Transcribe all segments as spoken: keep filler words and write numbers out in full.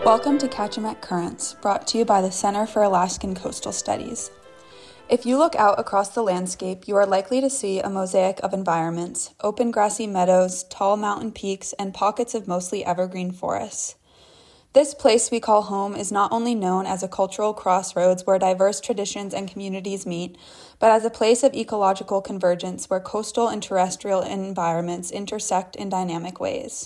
Welcome to Kachemak Currents, brought to you by the Center for Alaskan Coastal Studies. If you look out across the landscape, you are likely to see a mosaic of environments, open grassy meadows, tall mountain peaks, and pockets of mostly evergreen forests. This place we call home is not only known as a cultural crossroads where diverse traditions and communities meet, but as a place of ecological convergence where coastal and terrestrial environments intersect in dynamic ways.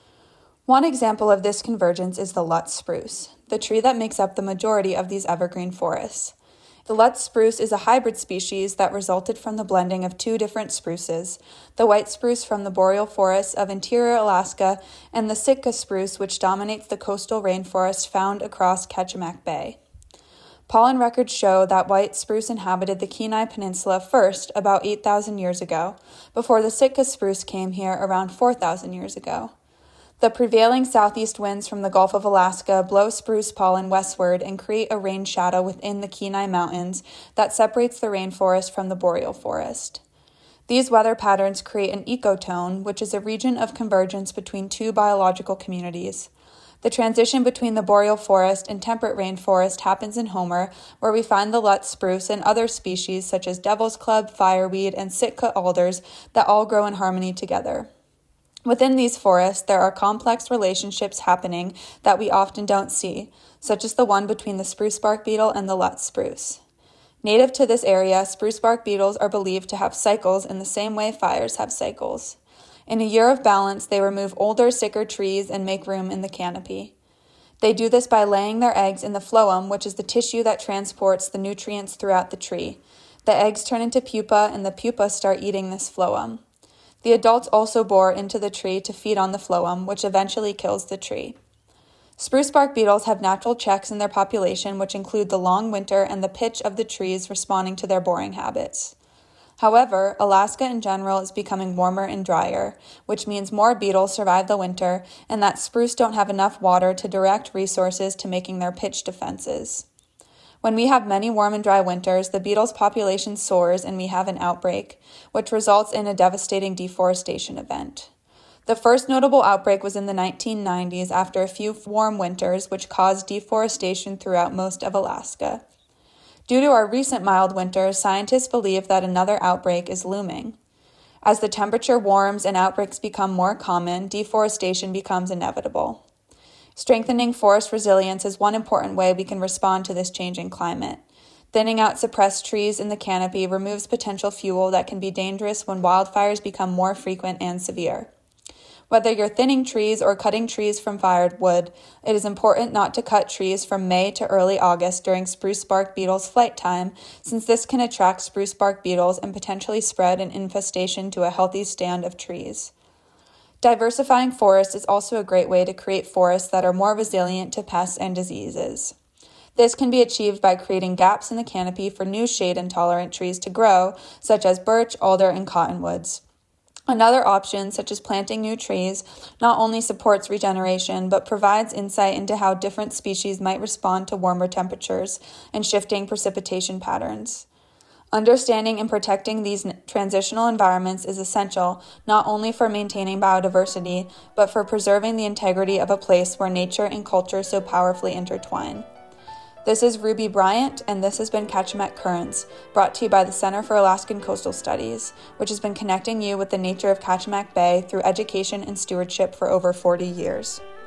One example of this convergence is the Lutz spruce, the tree that makes up the majority of these evergreen forests. The Lutz spruce is a hybrid species that resulted from the blending of two different spruces, the white spruce from the boreal forests of interior Alaska and the Sitka spruce, which dominates the coastal rainforest found across Kachemak Bay. Pollen records show that white spruce inhabited the Kenai Peninsula first about eight thousand years ago, before the Sitka spruce came here around four thousand years ago. The prevailing southeast winds from the Gulf of Alaska blow spruce pollen westward and create a rain shadow within the Kenai Mountains that separates the rainforest from the boreal forest. These weather patterns create an ecotone, which is a region of convergence between two biological communities. The transition between the boreal forest and temperate rainforest happens in Homer, where we find the Lutz spruce and other species such as devil's club, fireweed, and Sitka alders that all grow in harmony together. Within these forests, there are complex relationships happening that we often don't see, such as the one between the spruce bark beetle and the Lutz spruce. Native to this area, spruce bark beetles are believed to have cycles in the same way fires have cycles. In a year of balance, they remove older, sicker trees and make room in the canopy. They do this by laying their eggs in the phloem, which is the tissue that transports the nutrients throughout the tree. The eggs turn into pupa, and the pupa start eating this phloem. The adults also bore into the tree to feed on the phloem, which eventually kills the tree. Spruce bark beetles have natural checks in their population, which include the long winter and the pitch of the trees responding to their boring habits. However, Alaska in general is becoming warmer and drier, which means more beetles survive the winter, and that spruce don't have enough water to direct resources to making their pitch defenses. When we have many warm and dry winters, the beetle's population soars and we have an outbreak, which results in a devastating deforestation event. The first notable outbreak was in the nineteen nineties after a few warm winters, which caused deforestation throughout most of Alaska. Due to our recent mild winters, scientists believe that another outbreak is looming. As the temperature warms and outbreaks become more common, deforestation becomes inevitable. Strengthening forest resilience is one important way we can respond to this changing climate. Thinning out suppressed trees in the canopy removes potential fuel that can be dangerous when wildfires become more frequent and severe. Whether you're thinning trees or cutting trees from fired wood, it is important not to cut trees from May to early August during spruce bark beetles' flight time, since this can attract spruce bark beetles and potentially spread an infestation to a healthy stand of trees. Diversifying forests is also a great way to create forests that are more resilient to pests and diseases. This can be achieved by creating gaps in the canopy for new shade-intolerant trees to grow, such as birch, alder, and cottonwoods. Another option, such as planting new trees, not only supports regeneration, but provides insight into how different species might respond to warmer temperatures and shifting precipitation patterns. Understanding and protecting these transitional environments is essential not only for maintaining biodiversity, but for preserving the integrity of a place where nature and culture so powerfully intertwine. This is Ruby Bryant, and this has been Kachemak Currents, brought to you by the Center for Alaskan Coastal Studies, which has been connecting you with the nature of Kachemak Bay through education and stewardship for over forty years.